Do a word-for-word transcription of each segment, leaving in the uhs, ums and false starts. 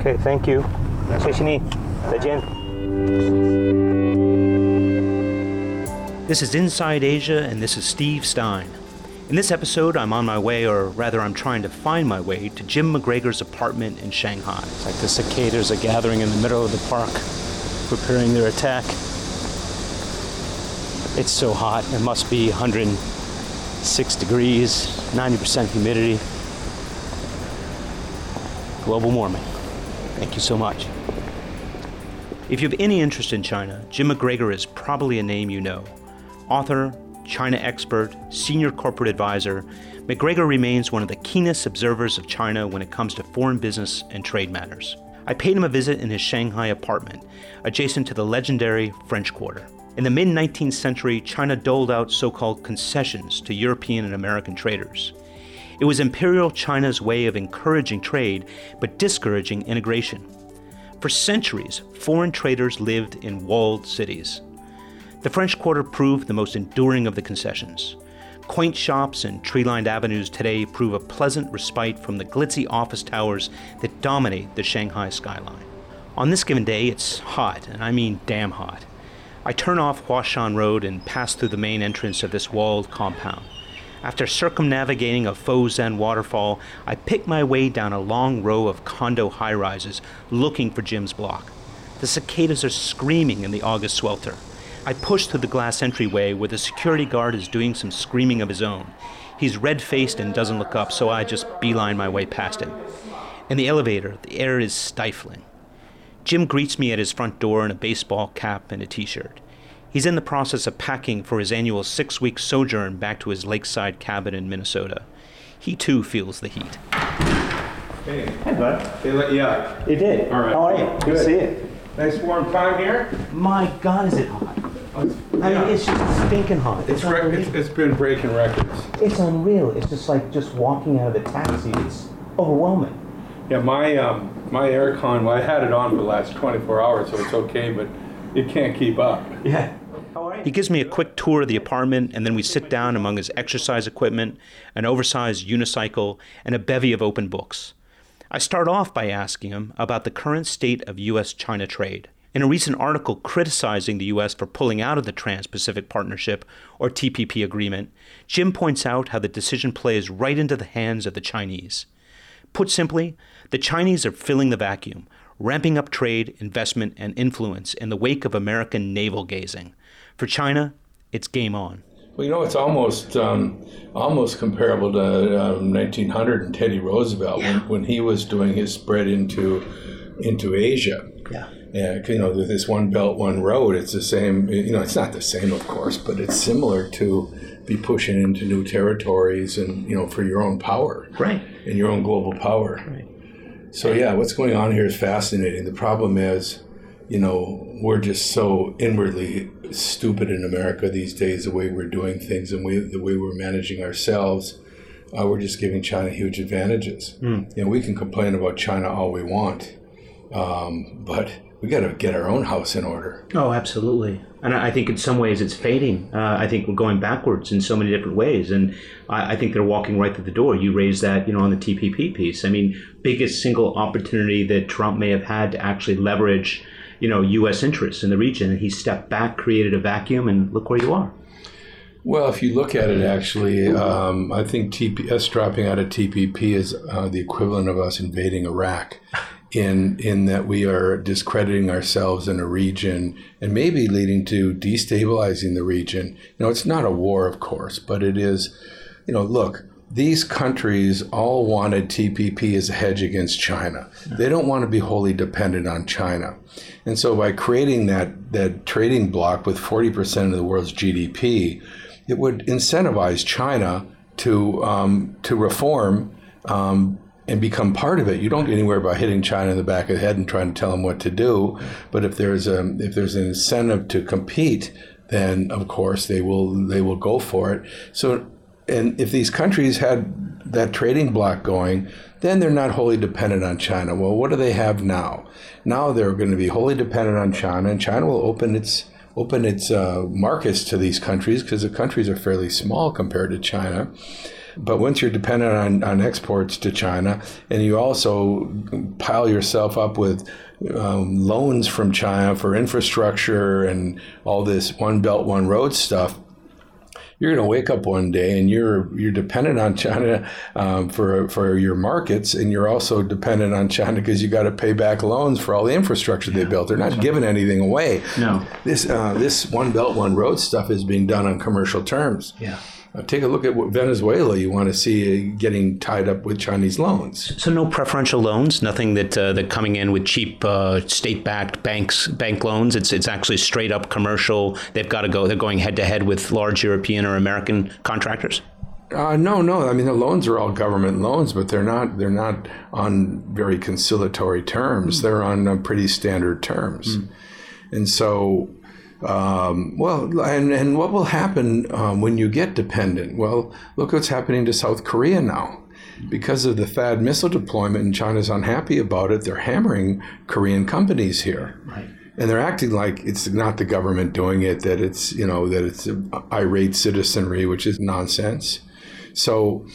Okay, thank you. 谢谢你，再见。This is Inside Asia, and this is Steve Stein. In this episode, I'm on my way, or rather I'm trying to find my way, to Jim McGregor's apartment in Shanghai. It's like the cicadas are gathering in the middle of the park, preparing their attack. It's so hot. It must be one hundred six degrees, ninety percent humidity. Global warming. Thank you so much. If you have any interest in China, Jim McGregor is probably a name you know. Author, China expert, senior corporate advisor, McGregor remains one of the keenest observers of China when it comes to foreign business and trade matters. I paid him a visit in his Shanghai apartment, adjacent to the legendary French Quarter. In the mid-nineteenth century, China doled out so-called concessions to European and American traders. It was Imperial China's way of encouraging trade, but discouraging integration. For centuries, foreign traders lived in walled cities. The French Quarter proved the most enduring of the concessions. Quaint shops and tree-lined avenues today prove a pleasant respite from the glitzy office towers that dominate the Shanghai skyline. On this given day, it's hot, and I mean damn hot. I turn off Huashan Road and pass through the main entrance of this walled compound. After circumnavigating a Fozhen waterfall, I pick my way down a long row of condo high-rises looking for Jim's block. The cicadas are screaming in the August swelter. I push through the glass entryway where the security guard is doing some screaming of his own. He's red-faced and doesn't look up, so I just beeline my way past him. In the elevator, the air is stifling. Jim greets me at his front door in a baseball cap and a t-shirt. He's in the process of packing for his annual six-week sojourn back to his lakeside cabin in Minnesota. He, too, feels the heat. Hey. Hey, bud. They let you out. It did. All right. How are you? Good, Good. to see you. Nice warm time here. My God, is it hot. I mean, it's just stinking hot. It's, re- it's, it's been breaking records. It's unreal. It's just like just walking out of the taxi. It's overwhelming. Yeah, my um, my aircon, well, I had it on for the last twenty-four hours, so it's okay, but it can't keep up. Yeah. He gives me a quick tour of the apartment, and then we sit down among his exercise equipment, an oversized unicycle, and a bevy of open books. I start off by asking him about the current state of U S China trade. In a recent article criticizing the U S for pulling out of the Trans-Pacific Partnership, or T P P agreement, Jim points out how the decision plays right into the hands of the Chinese. Put simply, the Chinese are filling the vacuum, ramping up trade, investment, and influence in the wake of American navel-gazing. For China, it's game on. Well, you know, it's almost um, almost comparable to um, nineteen hundred and Teddy Roosevelt yeah. when, when he was doing his spread into into Asia. Yeah. Yeah, you know, with this one belt, one road, it's the same. You know, it's not the same, of course, but it's similar to be pushing into new territories and, you know, for your own power. Right. And your own global power. Right. So, yeah, what's going on here is fascinating. The problem is, you know, we're just so inwardly stupid in America these days, the way we're doing things and we, the way we're managing ourselves. Uh, we're just giving China huge advantages. Mm. You know, we can complain about China all we want, um, but we got to get our own house in order. Oh, absolutely. And I think in some ways it's fading. Uh, I think we're going backwards in so many different ways. And I, I think they're walking right through the door. You raised that, you know, on the T P P piece. I mean, biggest single opportunity that Trump may have had to actually leverage, you know, U S interests in the region. And he stepped back, created a vacuum, and look where you are. Well, if you look at it, actually, um, I think T P, us dropping out of T P P is uh, the equivalent of us invading Iraq. In in that we are discrediting ourselves in a region and maybe leading to destabilizing the region. You know, it's not a war, of course, but it is, you know, look, these countries all wanted T P P as a hedge against China. They don't want to be wholly dependent on China. And so by creating that, that trading bloc with forty percent of the world's G D P, it would incentivize China to um, to reform um, and become part of it. You don't get anywhere by hitting China in the back of the head and trying to tell them what to do. But if there's a if there's an incentive to compete, then of course they will they will go for it. So, and if these countries had that trading bloc going, then they're not wholly dependent on China. Well, what do they have now? Now they're going to be wholly dependent on China, and China will open its open its uh, markets to these countries because the countries are fairly small compared to China. But once you're dependent on, on exports to China, and you also pile yourself up with um, loans from China for infrastructure and all this One Belt, One Road stuff, you're going to wake up one day and you're you're dependent on China um, for for your markets, and you're also dependent on China because you got to pay back loans for all the infrastructure yeah, they built. They're not giving anything away. No, this uh, this One Belt, One Road stuff is being done on commercial terms. Yeah. Uh, take a look at what Venezuela you want to see uh, getting tied up with Chinese loans. So no preferential loans, nothing that uh, that coming in with cheap uh, state-backed banks bank loans. It's it's actually straight up commercial. They've got to go. They're going head to head with large European or American contractors. Uh, no, no. I mean, the loans are all government loans, but they're not. They're not on very conciliatory terms. Mm. They're on uh, pretty standard terms, mm. and so. Um, well, and, and what will happen um, when you get dependent? Well, look what's happening to South Korea now. Because of the T H A A D missile deployment, and China's unhappy about it, they're hammering Korean companies here. Right. And they're acting like it's not the government doing it, that it's, you know, that it's irate citizenry, which is nonsense. So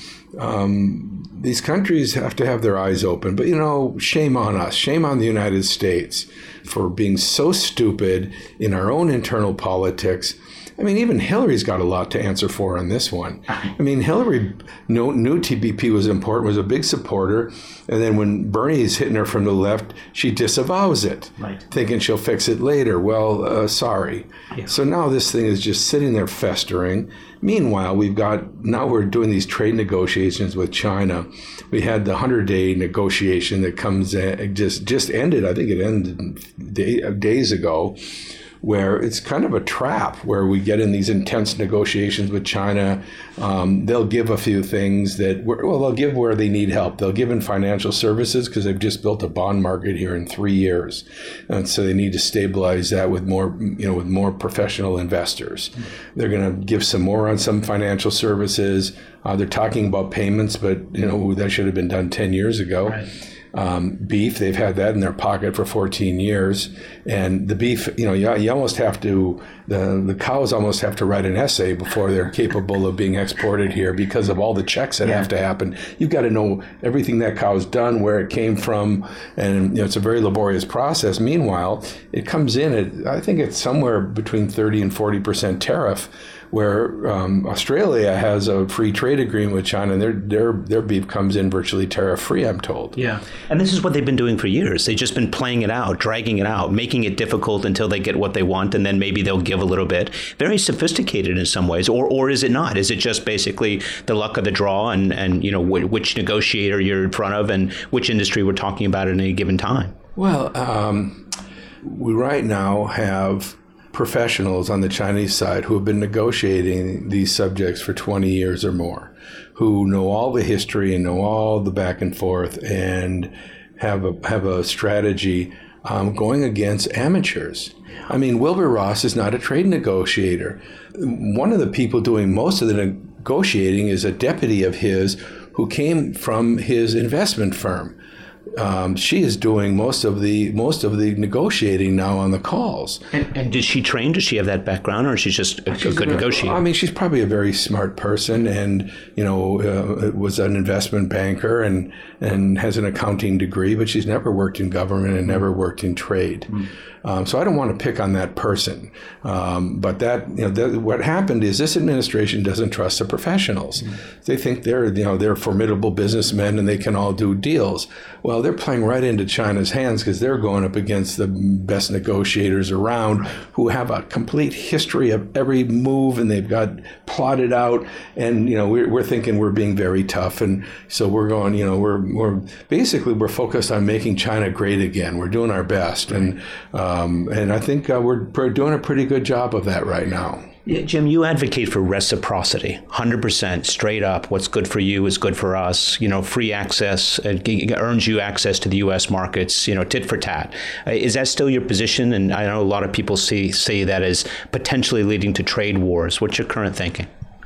um, these countries have to have their eyes open. But, you know, shame on us, shame on the United States for being so stupid in our own internal politics. I mean, even Hillary's got a lot to answer for on this one. I mean, Hillary knew, knew T P P was important, was a big supporter, and then when Bernie's hitting her from the left, she disavows it, right. thinking she'll fix it later. Well, uh, sorry. Yeah. So now this thing is just sitting there festering. Meanwhile, we've got, now we're doing these trade negotiations with China. We had the hundred-day negotiation that comes, in, just just ended, I think it ended day, days ago, where it's kind of a trap where we get in these intense negotiations with China. Um, they'll give a few things that, well, they'll give where they need help. They'll give in financial services because they've just built a bond market here in three years. And so they need to stabilize that with more, you know, with more professional investors. Mm-hmm. They're going to give some more on some financial services. Uh, they're talking about payments, but, you know, that should have been done ten years ago. Right. Um, beef, they've had that in their pocket for fourteen years. And the beef, you know, you, you almost have to, the, the cows almost have to write an essay before they're capable of being exported here because of all the checks that yeah. have to happen. You've got to know everything that cow's done, where it came from, and you know, it's a very laborious process. Meanwhile, it comes in at, I think it's somewhere between thirty and forty percent tariff, where um, Australia has a free trade agreement with China, and their their their beef comes in virtually tariff-free, I'm told. Yeah, and this is what they've been doing for years. They've just been playing it out, dragging it out, making it difficult until they get what they want, and then maybe they'll give a little bit. Very sophisticated in some ways, or or is it not? Is it just basically the luck of the draw, and, and you know wh- which negotiator you're in front of, and which industry we're talking about at any given time? Well, um, we right now have professionals on the Chinese side who have been negotiating these subjects for twenty years or more, who know all the history and know all the back and forth, and have a have a strategy um, going against amateurs. I mean, Wilbur Ross is not a trade negotiator. One of the people doing most of the negotiating is a deputy of his who came from his investment firm. Um, she is doing most of the most of the negotiating now on the calls. And, and did she train? Does she have that background, or is she just a, she's a good a, negotiator? I mean, she's probably a very smart person, and you know, uh, was an investment banker and and has an accounting degree, but she's never worked in government and never worked in trade. Mm. Um, so I don't want to pick on that person, um, but that you know that, what happened is this administration doesn't trust the professionals. Mm. They think they're you know they're formidable businessmen and they can all do deals. Well, they're playing right into China's hands because they're going up against the best negotiators around who have a complete history of every move, and they've got plotted out. And you know we're, we're thinking we're being very tough, and so we're going. You know we're we're basically we're focused on making China great again. We're doing our best, and um, and I think uh, we're, we're doing a pretty good job of that right now. Yeah, Jim, you advocate for reciprocity, one hundred percent straight up. What's good for you is good for us. You know, free access uh, earns you access to the U S markets, you know, tit for tat. Uh, is that still your position? And I know a lot of people see, say that as potentially leading to trade wars. What's your current thinking?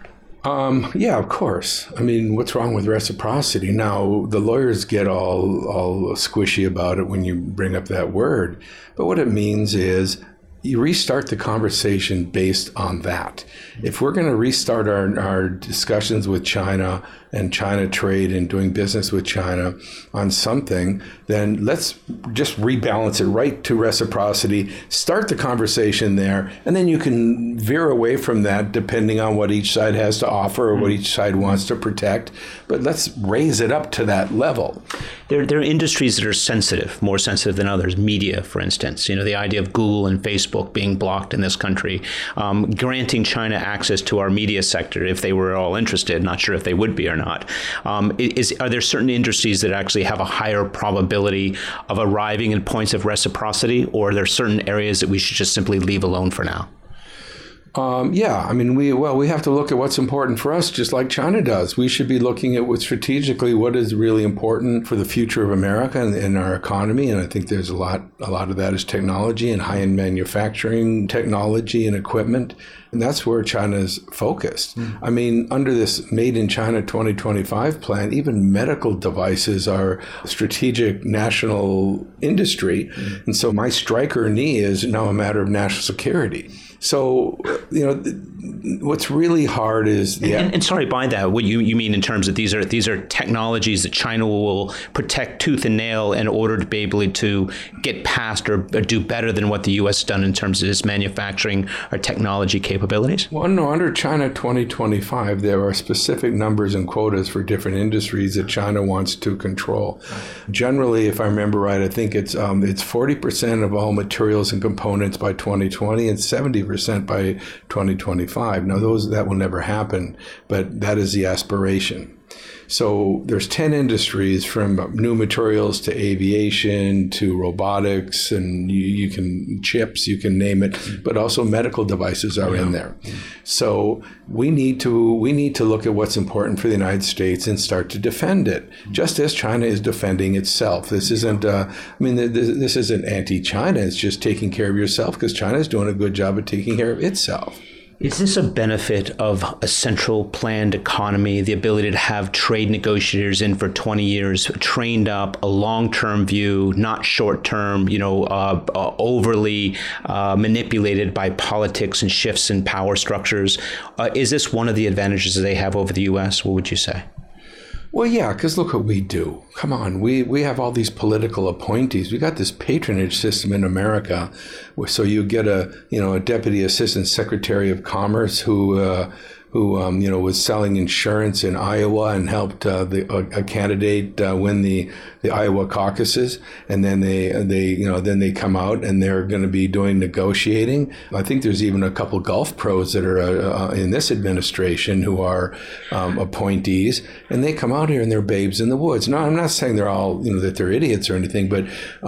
Um, yeah, of course. I mean, what's wrong with reciprocity? Now, the lawyers get all, all squishy about it when you bring up that word. But what it means is you restart the conversation based on that. If we're going to restart our, our discussions with China and China trade and doing business with China on something, then let's just rebalance it right to reciprocity, start the conversation there, and then you can veer away from that depending on what each side has to offer or what each side wants to protect. But let's raise it up to that level. There, there are industries that are sensitive, more sensitive than others. Media, for instance, you know, the idea of Google and Facebook being blocked in this country, um, granting China access to our media sector if they were all interested. Not sure if they would be or not. Um, is are there certain industries that actually have a higher probability of arriving at points of reciprocity, or are there certain areas that we should just simply leave alone for now? Um, yeah, I mean, we well, we have to look at what's important for us, just like China does. We should be looking at what strategically what is really important for the future of America and, and our economy. And I think there's a lot, a lot of that is technology and high-end manufacturing technology and equipment. And that's where China's focused. Mm. I mean, under this Made in China twenty twenty-five plan, even medical devices are strategic national industry. Mm. And so my striker knee is now a matter of national security. So, you know, what's really hard is the and, and, and sorry, by that, what you, you mean in terms of these are these are technologies that China will protect tooth and nail in order to be able to get past or, or do better than what the U S has done in terms of its manufacturing or technology capabilities? Well, no, under China twenty twenty-five, there are specific numbers and quotas for different industries that China wants to control. Generally, if I remember right, I think it's um, it's forty percent of all materials and components by twenty twenty and seventy percent by twenty twenty-five. Now, those that will never happen, but that is the aspiration. So there's ten industries, from new materials to aviation to robotics, and you, you can chips, you can name it, but also medical devices are yeah. in there. So we need to we need to look at what's important for the United States and start to defend it, just as China is defending itself. This isn't, uh, I mean, this, this isn't anti-China. It's just taking care of yourself, because China is doing a good job of taking care of itself. Is this a benefit of a central planned economy, the ability to have trade negotiators in for twenty years, trained up, a long-term view, not short-term, you know, uh, uh, overly uh, manipulated by politics and shifts in power structures? Uh, is this one of the advantages that they have over the U S? What would you say? Well, yeah, because look what we do. Come on, we, we have all these political appointees. We got this patronage system in America. So you get a, you know, a deputy assistant secretary of commerce who, uh, who um, you know, was selling insurance in Iowa and helped uh, the, a, a candidate uh, win the, the Iowa caucuses, and then they they you know then they come out and they're going to be doing negotiating. I think there's even a couple golf pros that are uh, in this administration who are um, appointees, and they come out here and they're babes in the woods. No, I'm not saying they're all you know that they're idiots or anything, but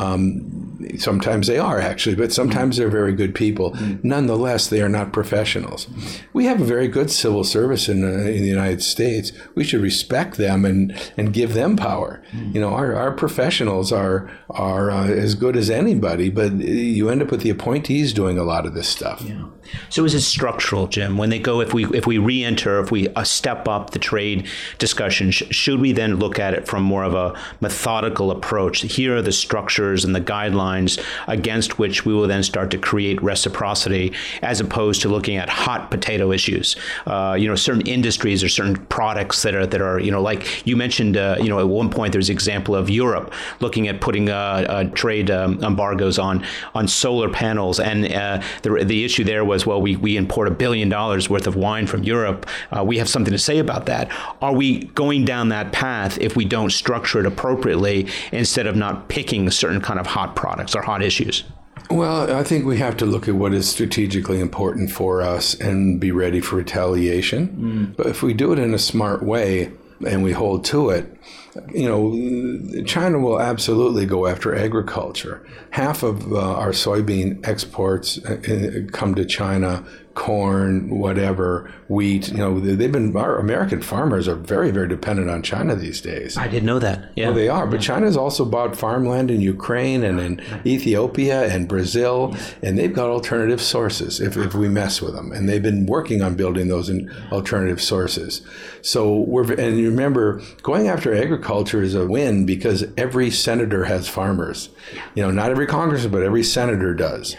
um, sometimes they are actually, but sometimes they're very good people. Mm-hmm. Nonetheless, they are not professionals. We have a very good civil service in, uh, in the United States. We should respect them and, and give them power. Mm-hmm. You know, our, our professionals are are uh, as good as anybody, but you end up with the appointees doing a lot of this stuff. Yeah. So is it structural, Jim? When they go, if we if we re-enter, if we uh, step up the trade discussion, sh- should we then look at it from more of a methodical approach? Here are the structures and the guidelines against which we will then start to create reciprocity, as opposed to looking at hot potato issues. Uh, you know, certain industries or certain products that are that are you know, like you mentioned. Uh, you know, at one point there's an example of Europe looking at putting uh, uh, trade um, embargoes on on solar panels, and uh, the the issue there was, well, we, we import a billion dollars worth of wine from Europe. Uh, we have something to say about that. Are we going down that path if we don't structure it appropriately, instead of not picking certain kind of hot products or hot issues? Well, I think we have to look at what is strategically important for us and be ready for retaliation. Mm. But if we do it in a smart way and we hold to it, you know, China will absolutely go after agriculture. Half of uh, our soybean exports come to China, corn, whatever, wheat. You know, they've been, our American farmers are very, very dependent on China these days. I didn't know that. Yeah. Well, they are. But yeah. China's also bought farmland in Ukraine and in Ethiopia and Brazil, and they've got alternative sources if, if we mess with them. And they've been working on building those alternative sources. So we're, and you remember, going after agriculture is a win because every senator has farmers. You know, not every congressman, but every senator does.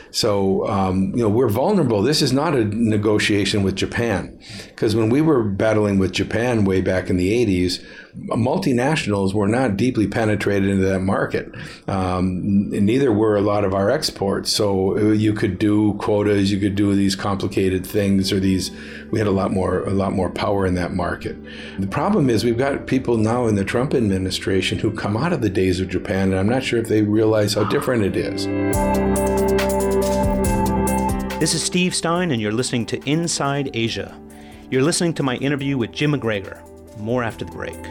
So, um, you know, we're vulnerable. This is not a negotiation with Japan, because when we were battling with Japan way back in the eighties, multinationals were not deeply penetrated into that market. Um, neither were a lot of our exports. So you could do quotas, you could do these complicated things, or these. We had a lot more, a lot more power in that market. The problem is we've got people now in the Trump administration who come out of the days of Japan, and I'm not sure if they realize how different it is. This is Steve Stein, and you're listening to Inside Asia. You're listening to my interview with Jim McGregor. More after the break.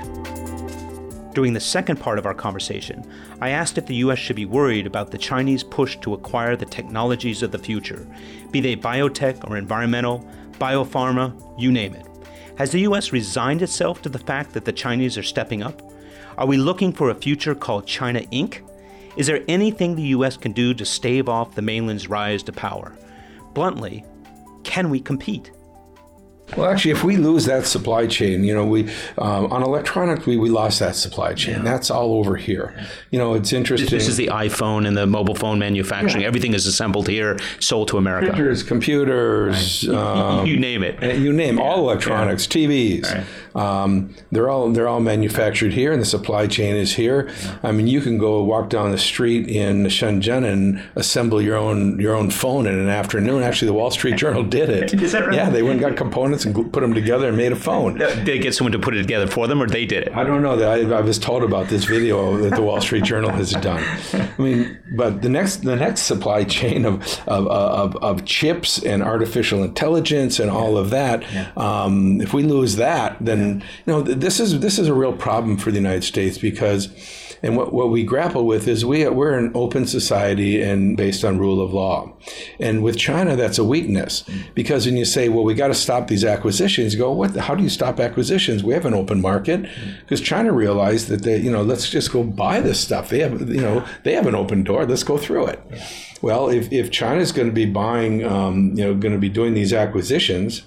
During the second part of our conversation, I asked if the U S should be worried about the Chinese push to acquire the technologies of the future, be they biotech or environmental, biopharma, you name it. Has the U S resigned itself to the fact that the Chinese are stepping up? Are we looking for a future called China Incorporated? Is there anything the U S can do to stave off the mainland's rise to power? Bluntly, can we compete? Well, actually, if we lose that supply chain, you know, we um, on electronics, we, we lost that supply chain. Yeah. That's all over here. You know, it's interesting. This is the iPhone and the mobile phone manufacturing. Yeah. Everything is assembled here, sold to America. Printers, computers, right. um, you name it. You name yeah. all electronics, yeah. T Vs. Right. Um, they're all they're all manufactured here, and the supply chain is here. Yeah. I mean, you can go walk down the street in Shenzhen and assemble your own your own phone in an afternoon. Actually, the Wall Street Journal did it. Is that right? Yeah, they went and got components and put them together and made a phone. Did they get someone to put it together for them, or they did it? I don't know. I, I was told about this video that the Wall Street Journal has done. I mean, but the next the next supply chain of of of, of chips and artificial intelligence and all of that. Yeah. Um, if we lose that, then you know this is this is a real problem for the United States, because. And what, what we grapple with is we, we're an open society and based on rule of law. And with China, that's a weakness. Because when you say, well, we got to stop these acquisitions, you go, what? How do you stop acquisitions? We have an open market. Because China realized that they, you know, let's just go buy this stuff. They have, you know, they have an open door. Let's go through it. Yeah. Well, if, if China's going to be buying, um, you know, going to be doing these acquisitions,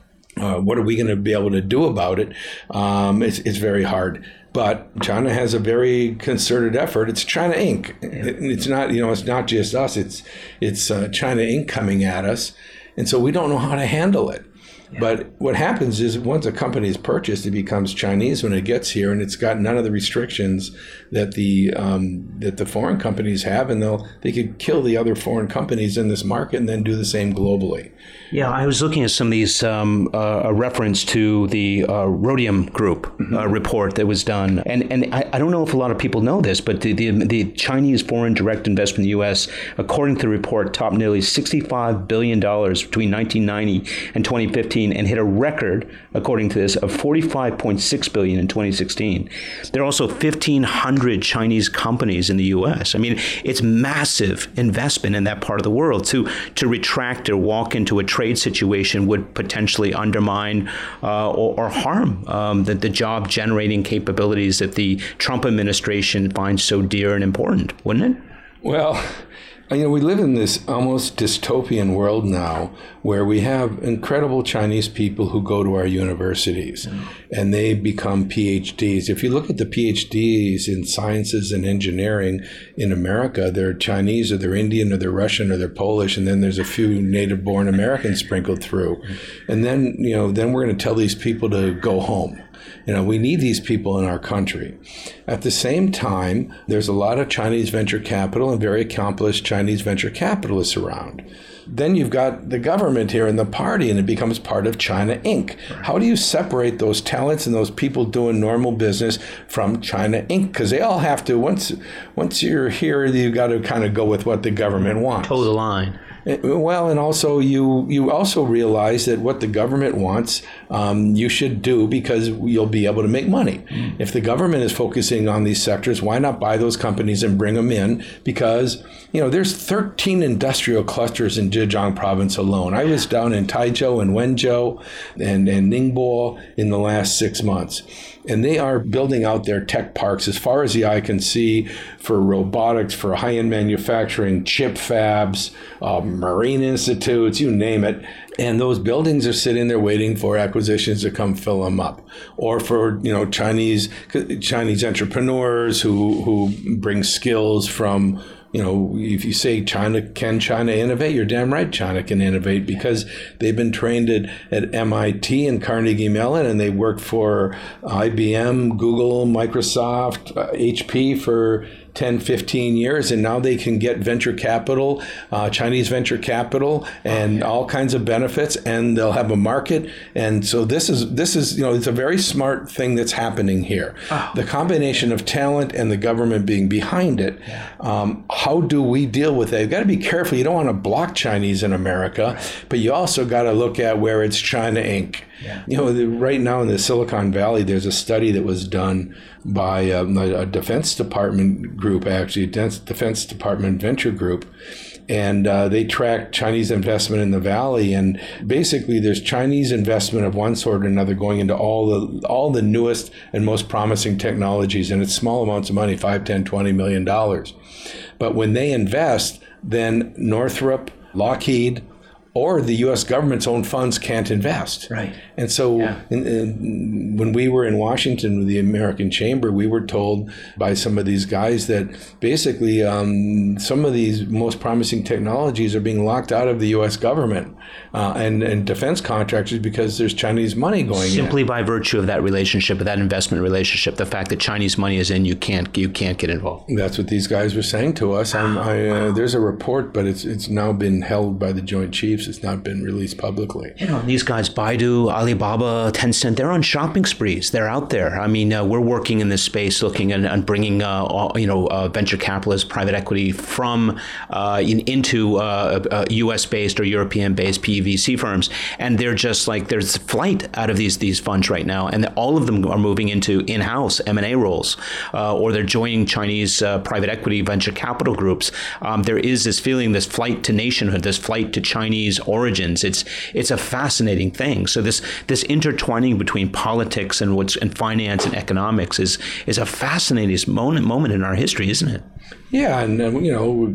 uh, what are we going to be able to do about it? Um, it's, it's very hard. But China has a very concerted effort. It's China Incorporated. It's not, you know, it's not just us. It's it's uh, China Incorporated coming at us, and so we don't know how to handle it. Yeah. But what happens is once a company is purchased, it becomes Chinese when it gets here, and it's got none of the restrictions that the um, that the foreign companies have, and they'll they could kill the other foreign companies in this market and then do the same globally. Yeah, I was looking at some of these, um, uh, a reference to the uh, Rhodium Group mm-hmm. uh, report that was done. And and I, I don't know if a lot of people know this, but the, the, the Chinese foreign direct investment in the U S, according to the report, topped nearly sixty-five billion dollars between nineteen ninety and twenty fifteen and hit a record, according to this, of forty-five point six billion dollars in twenty sixteen. There are also fifteen hundred Chinese companies in the U S. I mean, it's massive investment in that part of the world. To, to retract or walk into a trade situation would potentially undermine uh, or, or harm um, the, the job-generating capabilities that the Trump administration finds so dear and important, wouldn't it? Well, you know, we live in this almost dystopian world now where we have incredible Chinese people who go to our universities mm. and they become P H Ds. If you look at the P H Ds in sciences and engineering in America, they're Chinese or they're Indian or they're Russian or they're Polish, and then there's a few native-born Americans sprinkled through. Mm. And then, you know, then we're going to tell these people to go home. You know, we need these people in our country. At the same time, there's a lot of Chinese venture capital and very accomplished Chinese venture capitalists around. Then you've got the government here and the party, and it becomes part of China Incorporated. How do you separate those talents and those people doing normal business from China Incorporated? Because they all have to, once once you're here, you've got to kind of go with what the government wants. Toe the line. Well, and also you you also realize that what the government wants, um, you should do because you'll be able to make money. Mm. If the government is focusing on these sectors, why not buy those companies and bring them in? Because, you know, there's thirteen industrial clusters in Zhejiang province alone. I was down in Taizhou and Wenzhou and, and Ningbo in the last six months. And they are building out their tech parks as far as the eye can see for robotics, for high-end manufacturing, chip fabs, uh, marine institutes, you name it. And those buildings are sitting there waiting for acquisitions to come fill them up, or for, you know, Chinese Chinese entrepreneurs who who bring skills from, you know, if you say China, can China innovate? You're damn right China can innovate, because they've been trained at, at M I T and Carnegie Mellon, and they worked for I B M, Google, Microsoft, uh, H P for ten, fifteen years, and now they can get venture capital, uh, Chinese venture capital, and all kinds of benefits, and they'll have a market. And so this is, this is, you know, it's a very smart thing that's happening here. Oh. The combination of talent and the government being behind it. Yeah. Um, how do we deal with that? You've got to be careful. You don't want to block Chinese in America, right. But you also got to look at where it's China Incorporated. Yeah. You know, the, right now in the Silicon Valley, there's a study that was done by um, a, a Defense Department group, actually, a Defense Department venture group, and uh, they tracked Chinese investment in the Valley. And basically, there's Chinese investment of one sort or another going into all the all the newest and most promising technologies, and it's small amounts of money, five, ten, twenty million dollars. But when they invest, then Northrop, Lockheed, or the U S government's own funds can't invest. Right. And so yeah. in, in, when we were in Washington with the American Chamber, we were told by some of these guys that basically um, some of these most promising technologies are being locked out of the U S government uh, and, and defense contractors because there's Chinese money going Simply in. by virtue of that relationship, of that investment relationship, the fact that Chinese money is in, you can't you can't get involved. That's what these guys were saying to us. I'm, I, uh, there's a report, but it's it's now been held by the Joint Chiefs. It's not been released publicly. You know, these guys, Baidu, Alibaba, Tencent, they're on shopping sprees. They're out there. I mean, uh, we're working in this space looking and, and bringing, uh, all, you know, uh, venture capitalists, private equity from uh, in, into uh, uh, U S-based or European-based P E V C firms. And they're just like, there's flight out of these these funds right now. And all of them are moving into in-house M and A roles, uh, or they're joining Chinese uh, private equity venture capital groups. Um, there is this feeling, this flight to nationhood, this flight to Chinese origins. It's it's a fascinating thing. So this this intertwining between politics and what's and finance and economics is is a fascinating moment moment in our history, isn't it? Yeah, and uh, you know,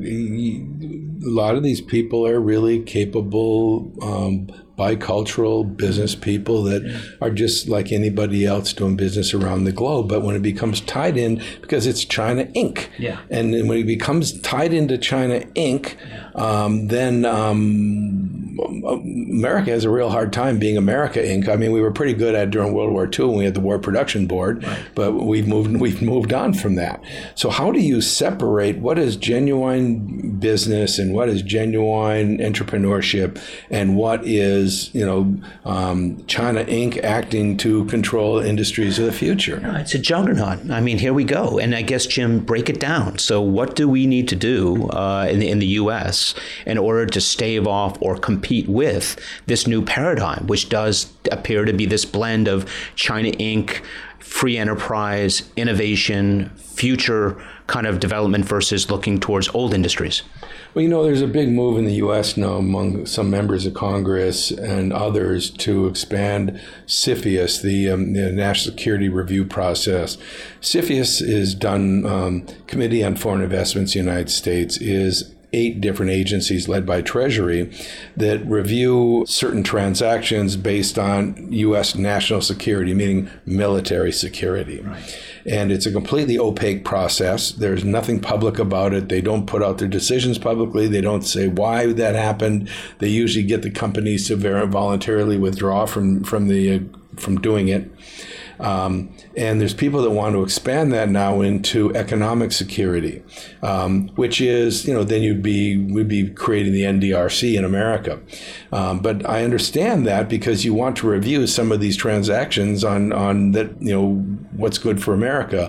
a lot of these people are really capable, um, bicultural business people that yeah. are just like anybody else doing business around the globe. But when it becomes tied in, because it's China Incorporated, yeah. and then when it becomes tied into China Incorporated, yeah. um, then um, America has a real hard time being America Incorporated. I mean, we were pretty good at it during World War Two when we had the War Production Board, right. but we've moved we've moved on from that. So how do you separate what is genuine business and what is genuine entrepreneurship and what is, you know, um, China Incorporated acting to control industries of the future? No, it's a juggernaut. I mean, here we go. And I guess, Jim, break it down. So what do we need to do uh, in, the, in the U S in order to stave off or compete with this new paradigm, which does appear to be this blend of China Incorporated, free enterprise, innovation, future kind of development versus looking towards old industries? Well, you know, there's a big move in the U S now among some members of Congress and others to expand CFIUS, the, um, the National Security Review Process. CFIUS is done, um, Committee on Foreign Investments, United States, is eight different agencies led by Treasury that review certain transactions based on U S national security, meaning military security. Right. And it's a completely opaque process. There's nothing public about it. They don't put out their decisions publicly. They don't say why that happened. They usually get the companies to very voluntarily withdraw from, from, the, uh, from doing it. Um, and there's people that want to expand that now into economic security, um, which is, you know, then you'd be we'd be creating the N D R C in America. Um, but I understand that because you want to review some of these transactions on on that, you know, what's good for America.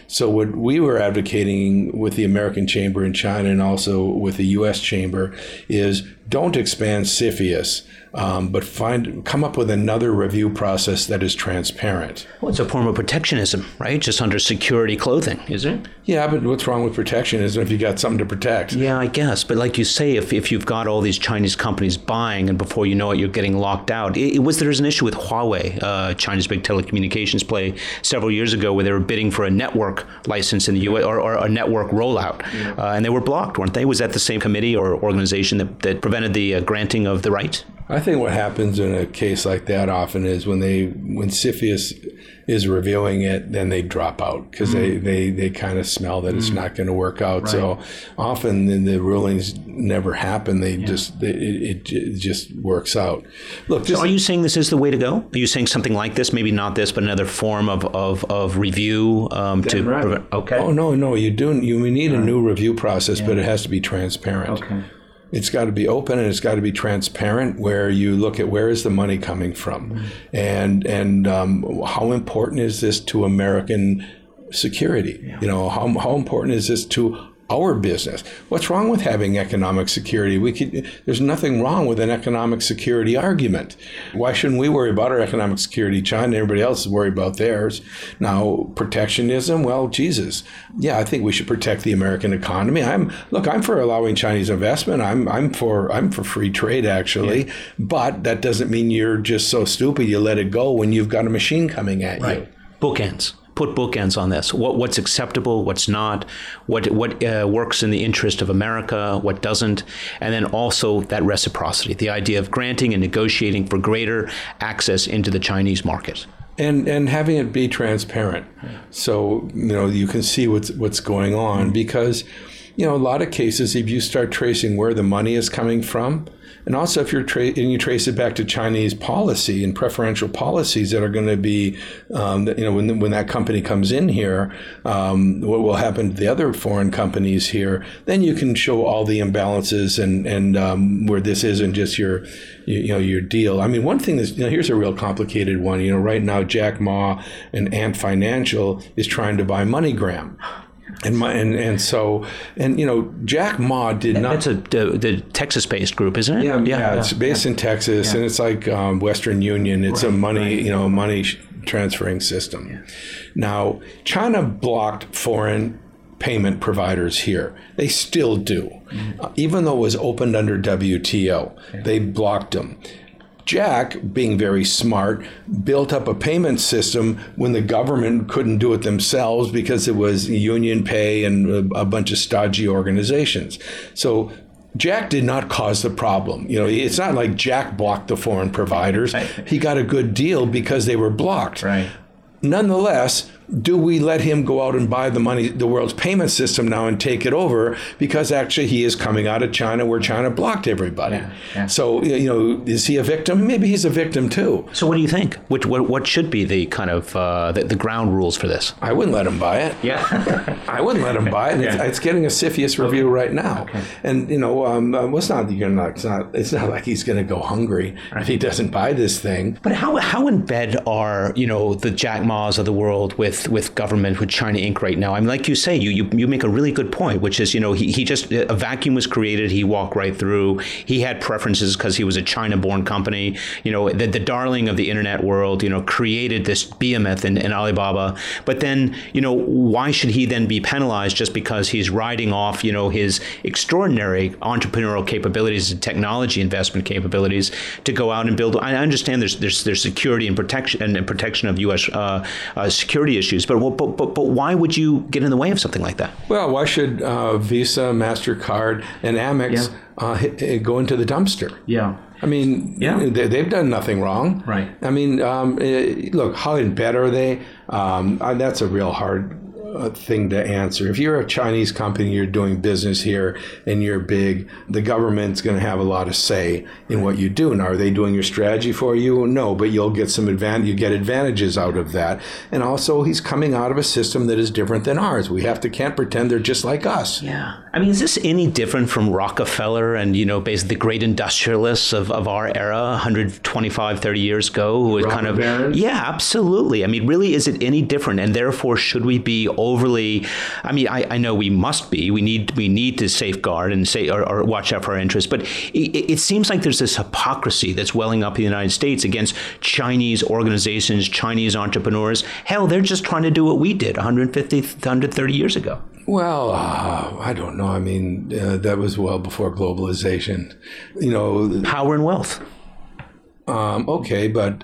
So what we were advocating with the American Chamber in China and also with the U S Chamber is don't expand CFIUS, um, but find come up with another review process that is transparent. Well, it's a form of protectionism, right? Just under security clothing, is it? Yeah, but what's wrong with protectionism if you got something to protect? Yeah, I guess. But like you say, if, if you've got all these Chinese companies buying and before you know it, you're getting locked out. It, it was There's an issue with Huawei, uh, China's big telecommunications play, several years ago where they were bidding for a network license in the U S or, or a network rollout. Yeah. Uh, and they were blocked, weren't they? Was that the same committee or organization that, that prevented the uh, granting of the right? I think what happens in a case like that often is when they when CFIUS is reviewing it, then they drop out because mm. they, they, they kind of smell that mm. it's not going to work out. Right. So often the, the rulings never happen. They yeah. just they, it, it just works out. Look, so are you saying this is the way to go? Are you saying something like this? Maybe not this, but another form of of, of review um, to right. prevent, okay. Oh no, no, you do you we need right. a new review process, yeah. but it has to be transparent. Okay. It's got to be open and it's got to be transparent where you look at where is the money coming from mm-hmm. and and um, how important is this to American security? Yeah. You know, how how important is this to our business? What's wrong with having economic security? We could, there's nothing wrong with an economic security argument. Why shouldn't we worry about our economic security? China and everybody else is worried about theirs. Now, protectionism, well, Jesus. Yeah, I think we should protect the American economy. I'm look, I'm for allowing Chinese investment. I'm I'm for I'm for free trade actually, yeah. but that doesn't mean you're just so stupid you let it go when you've got a machine coming at right. you. Bookends. Put bookends on this. What, what's acceptable, what's not, what what uh, works in the interest of America, what doesn't, and then also that reciprocity, the idea of granting and negotiating for greater access into the Chinese market. And and having it be transparent, so you know you can see what's what's going on. Because you know a lot of cases, if you start tracing where the money is coming from. And also, if you're tra- and you trace it back to Chinese policy and preferential policies that are going to be, um, that, you know, when when that company comes in here, um, what will happen to the other foreign companies here? Then you can show all the imbalances and and um, where this isn't just your, you, you know, your deal. I mean, one thing is, you know, here's a real complicated one. You know, right now Jack Ma and Ant Financial is trying to buy MoneyGram. And, my, and and so and you know Jack Ma did not. That's a the, the Texas-based group, isn't it? Yeah, yeah, yeah it's based yeah. in Texas, yeah. and it's like um, Western Union. It's right, a money right. you know money transferring system. Yeah. Now China blocked foreign payment providers here. They still do, mm-hmm. uh, even though it was opened under W T O. Okay. They blocked them. Jack, being very smart, built up a payment system when the government couldn't do it themselves because it was Union Pay and a, a bunch of stodgy organizations. So Jack did not cause the problem. You know, it's not like Jack blocked the foreign providers. He got a good deal because they were blocked. Right. Nonetheless, do we let him go out and buy the money, the world's payment system now and take it over? Because actually he is coming out of China where China blocked everybody. Yeah, yeah. So, you know, is he a victim? Maybe he's a victim too. So what do you think? Which, what, what should be the kind of, uh, the, the ground rules for this? I wouldn't let him buy it. Yeah. I wouldn't let him buy it. Yeah. It's, it's getting a CFIUS review okay. right now. Okay. And, you know, um, well, it's not, you're not, it's not, it's not like he's going to go hungry right. if he doesn't buy this thing. But how, how in bed are, you know, the Jack Ma's of the world with, with government, with China Incorporated right now? I mean, like you say, you, you you make a really good point, which is, you know, he, he just, a vacuum was created, he walked right through. He had preferences because he was a China-born company. You know, the, the darling of the internet world, you know, created this behemoth in, in Alibaba. But then, you know, why should he then be penalized just because he's riding off, you know, his extraordinary entrepreneurial capabilities and technology investment capabilities to go out and build? I understand there's there's there's security and protection and, and protection of U S uh, uh, security issues, but, but but but why would you get in the way of something like that? Well, why should uh, Visa, MasterCard, and Amex yeah. uh, hit, hit, go into the dumpster? Yeah. I mean, yeah. they, they've done nothing wrong. Right. I mean, um, look, how in bed are they? Um, that's a real hard uh, thing to answer. If you're a Chinese company, you're doing business here, and you're big, the government's going to have a lot of say in what you do. Now, are they doing your strategy for you? No, but you'll get some advantage. You get advantages out of that. And also, he's coming out of a system that is different than ours. We have to can't pretend they're just like us. Yeah. I mean, is this any different from Rockefeller and, you know, basically the great industrialists of, of our era, one hundred twenty-five, thirty years ago, who was kind of, Barons? Yeah, absolutely. I mean, really, is it any different? And therefore, should we be overly, I mean, I, I know we must be, we need we need to safeguard and say or, or watch out for our interests, but it, it seems like there's this hypocrisy that's welling up in the United States against Chinese organizations, Chinese entrepreneurs. Hell, they're just trying to do what we did one hundred fifty, one hundred thirty years ago. Well, uh, I don't know. I mean, uh, that was well before globalization. You know, power and wealth. Um, okay, but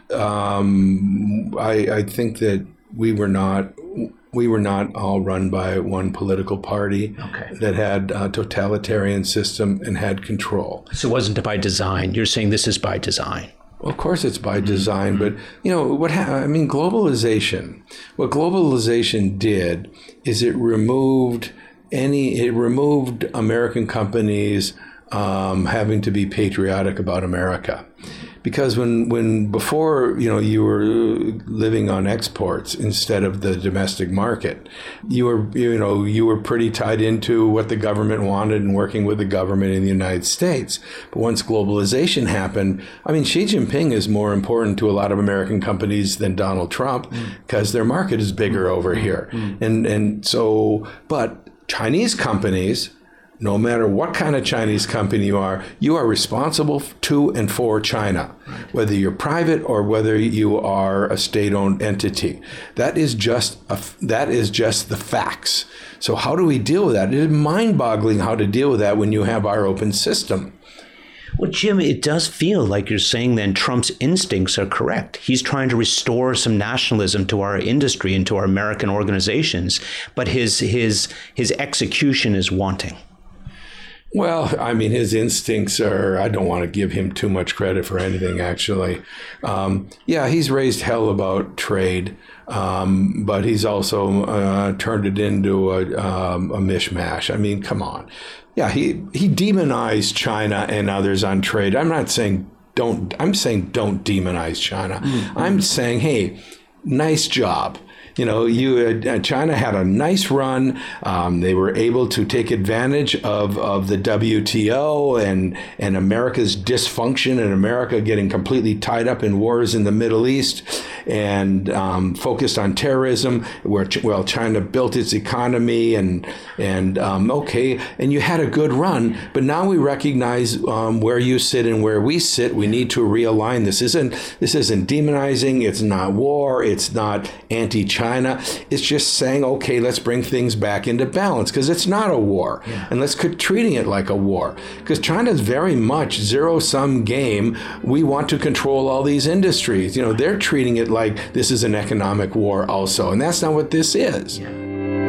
um, I, I think that we were not we were not all run by one political party okay. that had a totalitarian system and had control. So it wasn't by design. You're saying this is by design. Well, of course it's by design, but, you know, what ha- I mean, globalization, what globalization did is it removed any, it removed American companies um, having to be patriotic about America. Because when, when before, you know, you were living on exports instead of the domestic market, you were, you know, you were pretty tied into what the government wanted and working with the government in the United States. But once globalization happened, I mean, Xi Jinping is more important to a lot of American companies than Donald Trump because mm. their market is bigger over here. Mm. And, and so, but Chinese companies, no matter what kind of Chinese company you are, you are responsible to and for China, whether you're private or whether you are a state-owned entity. That is just a, that is just the facts. So how do we deal with that? It is mind-boggling how to deal with that when you have our open system. Well, Jim, it does feel like you're saying then Trump's instincts are correct. He's trying to restore some nationalism to our industry and to our American organizations, but his his his execution is wanting. Well, I mean, his instincts are, I don't want to give him too much credit for anything, actually. Um, yeah, he's raised hell about trade, um, but he's also uh, turned it into a, um, a mishmash. I mean, come on. Yeah, he, he demonized China and others on trade. I'm not saying don't, I'm saying don't demonize China. Mm-hmm. I'm saying, hey, nice job. You know, you uh, China had a nice run. Um, they were able to take advantage of, of the W T O and and America's dysfunction and America getting completely tied up in wars in the Middle East and um, focused on terrorism, where well China built its economy and and um, okay, and you had a good run. But now we recognize um, where you sit and where we sit. We need to realign. This isn't this isn't demonizing. It's not war. It's not anti-China. China. It's just saying, okay, let's bring things back into balance because it's not a war. Yeah. And let's quit treating it like a war because China is very much zero-sum game. We want to control all these industries. You know, they're treating it like this is an economic war also. And that's not what this is. Yeah.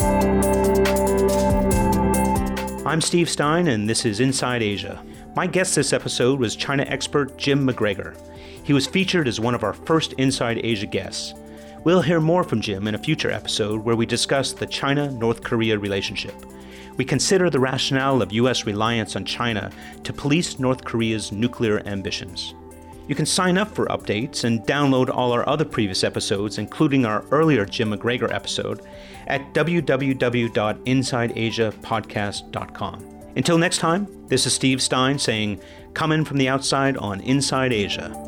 I'm Steve Stein, and this is Inside Asia. My guest this episode was China expert Jim McGregor. He was featured as one of our first Inside Asia guests. We'll hear more from Jim in a future episode where we discuss the China-North Korea relationship. We consider the rationale of U S reliance on China to police North Korea's nuclear ambitions. You can sign up for updates and download all our other previous episodes, including our earlier Jim McGregor episode, at w w w dot inside asia podcast dot com. Until next time, this is Steve Stein saying, come in from the outside on Inside Asia.